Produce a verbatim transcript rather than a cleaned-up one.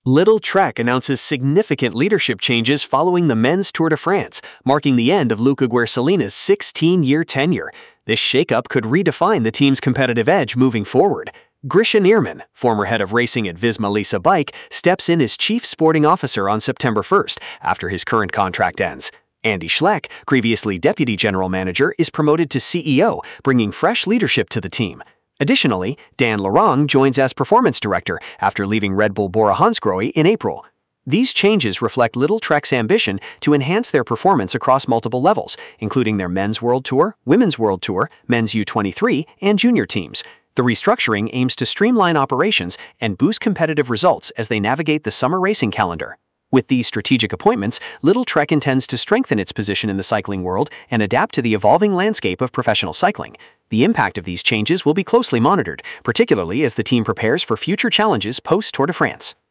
Lidl-Trek announces significant leadership changes following the men's Tour de France, marking the end of Luca Guersolina's sixteen-year tenure. This shakeup could redefine the team's competitive edge moving forward. Grisha Nierman, former head of racing at Visma Lease Bike, steps in as chief sporting officer on September first, after his current contract ends. Andy Schleck, previously deputy general manager, is promoted to C E O, bringing fresh leadership to the team. Additionally, Dan Lorang joins as performance director after leaving Red Bull Bora-Hansgrohe in April. These changes reflect Lidl-Trek's ambition to enhance their performance across multiple levels, including their men's World Tour, women's World Tour, men's U twenty-three, and junior teams. The restructuring aims to streamline operations and boost competitive results as they navigate the summer racing calendar. With these strategic appointments, Lidl-Trek intends to strengthen its position in the cycling world and adapt to the evolving landscape of professional cycling. The impact of these changes will be closely monitored, particularly as the team prepares for future challenges post-Tour de France.